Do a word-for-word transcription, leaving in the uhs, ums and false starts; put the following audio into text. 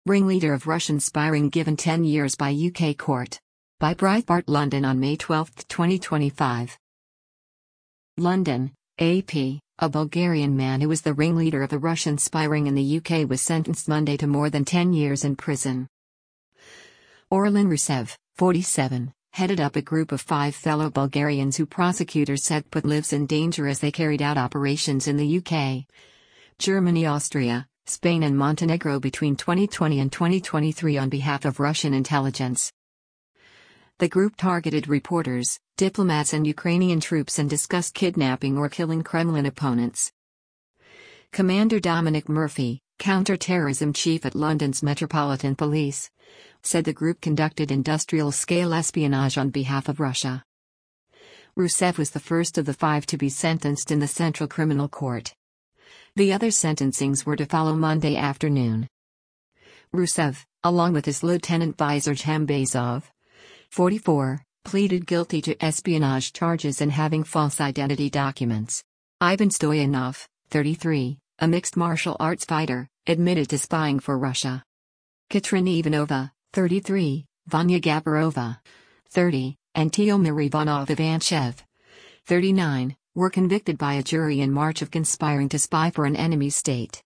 ringleader of Russian spying given ten years by U K court. By Breitbart London on May twelfth, twenty twenty-five. London, A P. A Bulgarian man who was the ringleader of the Russian spy ring in the U K was sentenced Monday to more than ten years in prison. Orlan Rusev, forty-seven, headed up a group of five fellow Bulgarians who prosecutors said put lives in danger as they carried out operations in the U K, Germany, Austria, Spain and Montenegro between twenty twenty and twenty twenty-three on behalf of Russian intelligence. The group targeted reporters, diplomats and Ukrainian troops and discussed kidnapping or killing Kremlin opponents. Commander Dominic Murphy, counter-terrorism chief at London's Metropolitan Police, said the group conducted industrial-scale espionage on behalf of Russia. Rusev was the first of the five to be sentenced in the Central Criminal Court. The other sentencings were to follow Monday afternoon. Rusev, along with his lieutenant visor Chambazov, forty-four, pleaded guilty to espionage charges and having false identity documents. Ivan Stoyanov, thirty-three, a mixed martial arts fighter, admitted to spying for Russia. Katerina Ivanova, thirty-three, Vanya Gabarova, thirty, and Tiomir Ivanov Ivanchev, thirty-nine, were convicted by a jury in March of conspiring to spy for an enemy state.